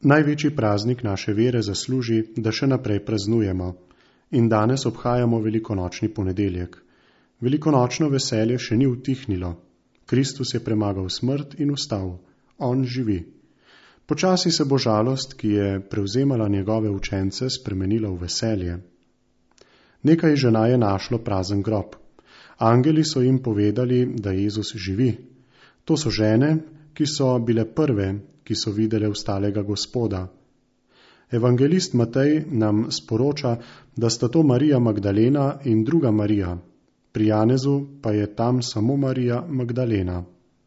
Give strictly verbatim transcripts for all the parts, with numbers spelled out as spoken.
Največji praznik naše vere zasluži, da še naprej praznujemo. In danes obhajamo velikonočni ponedeljek. Velikonočno veselje še ni utihnilo. Kristus je premagal smrt in vstal. On živi. Počasi se bo žalost, ki je prevzemala njegove učence, spremenila v veselje. Nekaj žena je našlo prazen grob. Angeli so jim povedali, da Jezus živi. To so žene, ki so bile prve, ki so videle vstalega Gospoda. Evangelist Matej nam sporoča, da sta to Marija Magdalena in druga Marija. Pri Janezu pa je tam samo Marija Magdalena.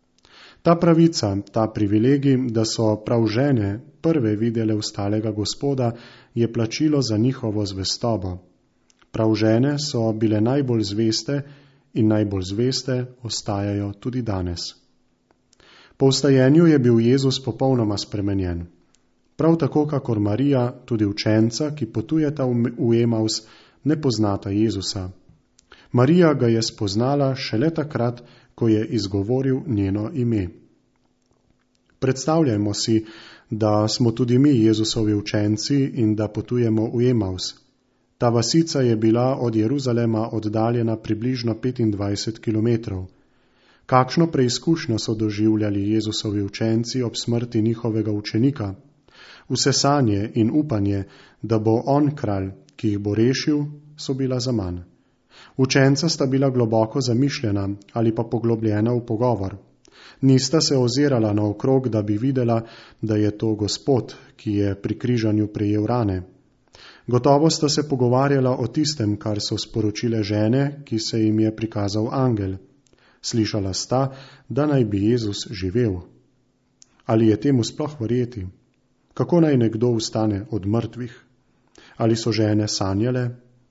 Ta pravica, ta privilegij, da so prav žene prve videle vstalega Gospoda, je plačilo za njihovo zvestobo. Prav žene so bile najbolj zveste in najbolj zveste ostajajo tudi danes. Po vstajenju je bil Jezus popolnoma spremenjen. Prav tako, kakor Marija, tudi učenca, ki potujeta v Emaus, ne poznata Jezusa. Marija ga je spoznala šele takrat, ko je izgovoril njeno ime. Predstavljajmo si, da smo tudi mi Jezusovi učenci in da potujemo v Emaus. Ta vasica je bila od Jeruzalema oddaljena približno petindvajset kilometrov. Kakšno preizkušnjo so doživljali Jezusovi učenci ob smrti njihovega učenika? Vse sanje in upanje, da bo on kralj, ki jih bo rešil, so bila zaman. Učenca sta bila globoko zamišljena ali pa poglobljena v pogovor. Nista se ozirala naokrog, da bi videla, da je to Gospod, ki je pri križanju prejel rane. Gotovo sta se pogovarjala o tistem, kar so sporočile žene, ki se jim je prikazal angel. Slišala sta, da naj bi Jezus živel. Ali je temu sploh verjeti? Kako naj nekdo vstane od mrtvih? Ali so žene sanjale?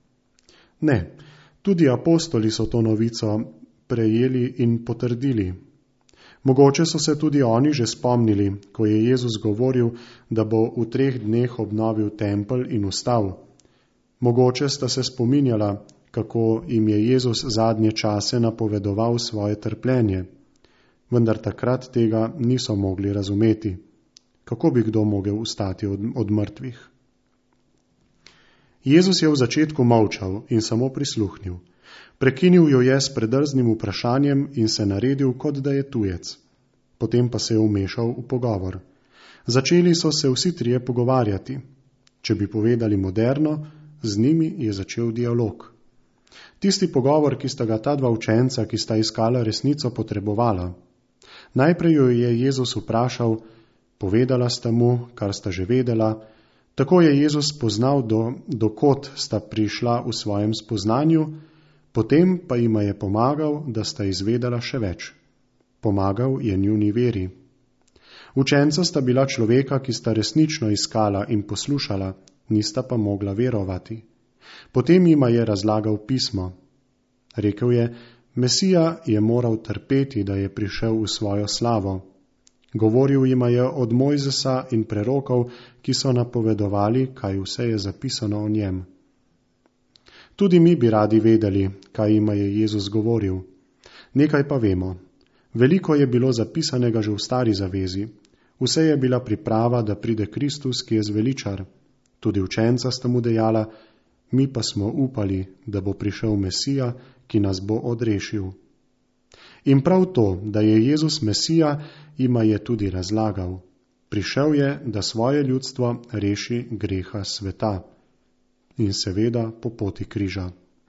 Ne, tudi apostoli so to novico prejeli in potrdili. Mogoče so se tudi oni že spomnili, ko je Jezus govoril, da bo v treh dneh obnovil tempelj in vstal. Mogoče sta se spominjala, kako jim je Jezus zadnje čase napovedoval svoje trpljenje. Vendar takrat tega niso mogli razumeti. Kako bi kdo mogel vstati od, od mrtvih? Jezus je v začetku molčal in samo prisluhnil. Prekinil jo je s predrznim vprašanjem in se naredil, kot da je tujec. Potem pa se je vmešal v pogovor. Začeli so se vsi trije pogovarjati. Če bi povedali moderno, z njimi je začel dialog. Tisti pogovor, ki sta ga ta dva učenca, ki sta iskala resnico, potrebovala. Najprej jo je Jezus vprašal, povedala sta mu, kar sta že vedela. Tako je Jezus spoznal, do, dokot sta prišla v svojem spoznanju, potem pa jima je pomagal, da sta izvedela še več. Pomagal je njuni veri. Učenca sta bila človeka, ki sta resnično iskala in poslušala, nista pa mogla verovati. Potem jima je razlagal pismo. Rekel je, Mesija je moral trpeti, da je prišel v svojo slavo. Govoril jima je od Mojzesa in prerokov, ki so napovedovali, kaj vse je zapisano o njem. Tudi mi bi radi vedeli, kaj jima je Jezus govoril. Nekaj pa vemo. Veliko je bilo zapisanega že v stari zavezi. Vse je bila priprava, da pride Kristus, ki je zveličar. Tudi učenca sta mu dejala, mi pa smo upali, da bo prišel Mesija, ki nas bo odrešil. In prav to, da je Jezus Mesija, jima je tudi razlagal. Prišel je, da svoje ljudstvo reši greha sveta. In seveda po poti križa.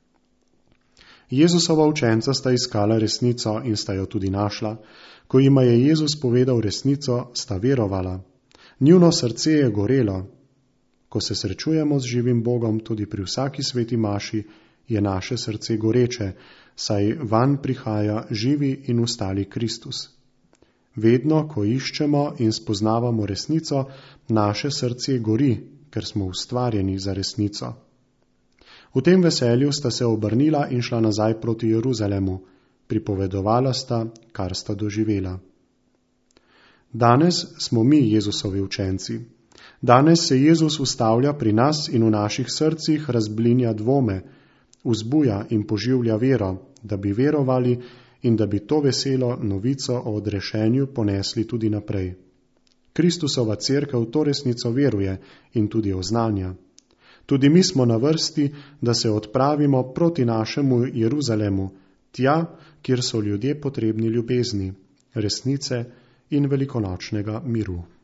Jezusova učenca sta iskala resnico in sta jo tudi našla. Ko jima je Jezus povedal resnico, sta verovala. Njuno srce je gorelo. Ko se srečujemo z živim Bogom, tudi pri vsaki sveti maši, je naše srce goreče, saj vanj prihaja živi in vstali Kristus. Vedno, ko iščemo in spoznavamo resnico, naše srce gori, ker smo ustvarjeni za resnico. V tem veselju sta se obrnila in šla nazaj proti Jeruzalemu, pripovedovala sta, kar sta doživela. Danes smo mi Jezusovi učenci. Danes se Jezus ustavlja pri nas in v naših srcih razblinja dvome, vzbuja in poživlja vero, da bi verovali in da bi to veselo novico o odrešenju ponesli tudi naprej. Kristusova cerkev to resnico veruje in tudi oznanja. Tudi mi smo na vrsti, da se odpravimo proti našemu Jeruzalemu, tja, kjer so ljudje potrebni ljubezni, resnice in velikonočnega miru.